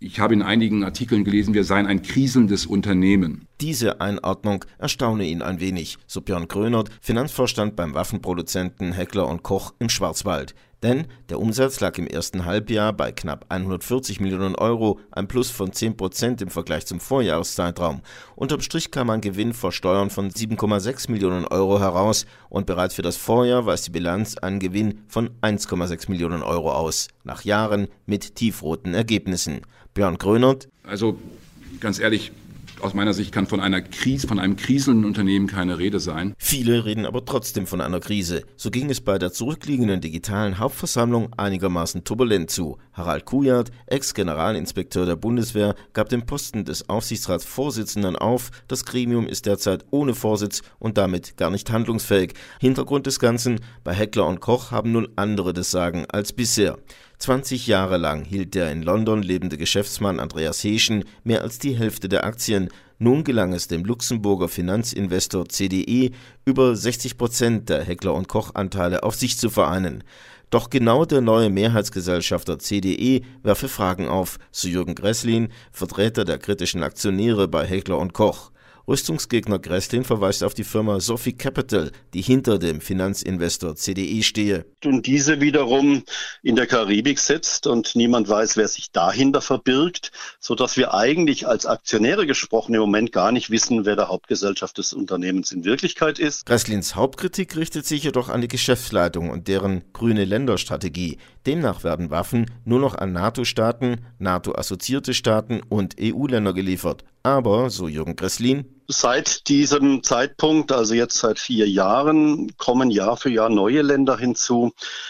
Ich habe in einigen Artikeln gelesen, wir seien ein kriselndes Unternehmen. Diese Einordnung erstaune ihn ein wenig, so Björn Grönert, Finanzvorstand beim Waffenproduzenten Heckler & Koch im Schwarzwald. Denn der Umsatz lag im ersten Halbjahr bei knapp 140 Millionen Euro, ein Plus von 10% im Vergleich zum Vorjahreszeitraum. Unterm Strich kam ein Gewinn vor Steuern von 7,6 Millionen Euro heraus und bereits für das Vorjahr weist die Bilanz einen Gewinn von 1,6 Millionen Euro aus, nach Jahren mit tiefroten Ergebnissen. Björn Grönert: Also ganz ehrlich, aus meiner Sicht kann von einem kriselnden Unternehmen keine Rede sein. Viele reden aber trotzdem von einer Krise. So ging es bei der zurückliegenden digitalen Hauptversammlung einigermaßen turbulent zu. Harald Kujat, Ex-Generalinspekteur der Bundeswehr, gab den Posten des Aufsichtsratsvorsitzenden auf. Das Gremium ist derzeit ohne Vorsitz und damit gar nicht handlungsfähig. Hintergrund des Ganzen: Bei Heckler & Koch haben nun andere das Sagen als bisher. 20 Jahre lang hielt der in London lebende Geschäftsmann Andreas Heeschen mehr als die Hälfte der Aktien. Nun gelang es dem Luxemburger Finanzinvestor CDE, über 60% der Heckler & Koch-Anteile auf sich zu vereinen. Doch genau der neue Mehrheitsgesellschafter CDE werfe Fragen auf, so Jürgen Gresslin, Vertreter der kritischen Aktionäre bei Heckler & Koch. Rüstungsgegner Gresslin verweist auf die Firma Sophie Capital, die hinter dem Finanzinvestor CDE stehe. Und diese wiederum in der Karibik sitzt und niemand weiß, wer sich dahinter verbirgt, sodass wir eigentlich als Aktionäre gesprochen im Moment gar nicht wissen, wer der Hauptgesellschaft des Unternehmens in Wirklichkeit ist. Gresslins Hauptkritik richtet sich jedoch an die Geschäftsleitung und deren grüne Länderstrategie. Demnach werden Waffen nur noch an NATO-Staaten, NATO-assoziierte Staaten und EU-Länder geliefert. Aber, so Jürgen Gresslin: Seit diesem Zeitpunkt, also jetzt seit 4 Jahren, kommen Jahr für Jahr neue Länder hinzu,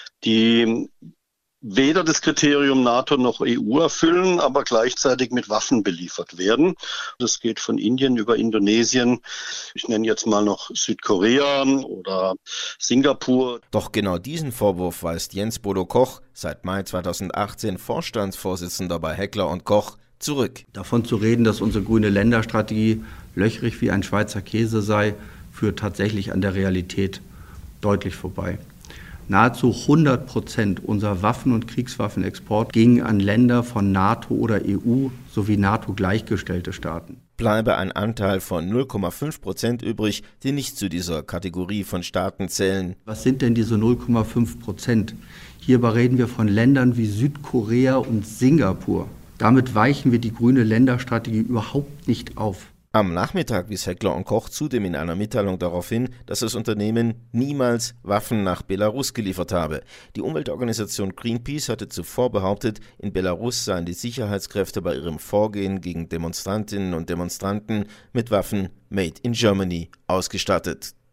die weder das Kriterium NATO noch EU erfüllen, aber gleichzeitig mit Waffen beliefert werden. Das geht von Indien über Indonesien, ich nenne jetzt mal noch Südkorea oder Singapur. Doch genau diesen Vorwurf weist Jens Bodo Koch, seit Mai 2018 Vorstandsvorsitzender bei Heckler & Koch, zurück. Davon zu reden, dass unsere grüne Länderstrategie löchrig wie ein Schweizer Käse sei, führt tatsächlich an der Realität deutlich vorbei. Nahezu 100% unserer Waffen- und Kriegswaffenexport ging an Länder von NATO oder EU sowie NATO-gleichgestellte Staaten. Bleibe ein Anteil von 0,5% übrig, die nicht zu dieser Kategorie von Staaten zählen. Was sind denn diese 0,5%? Hierbei reden wir von Ländern wie Südkorea und Singapur. Damit weichen wir die grüne Länderstrategie überhaupt nicht auf. Am Nachmittag wies Heckler & Koch zudem in einer Mitteilung darauf hin, dass das Unternehmen niemals Waffen nach Belarus geliefert habe. Die Umweltorganisation Greenpeace hatte zuvor behauptet, in Belarus seien die Sicherheitskräfte bei ihrem Vorgehen gegen Demonstrantinnen und Demonstranten mit Waffen Made in Germany ausgestattet.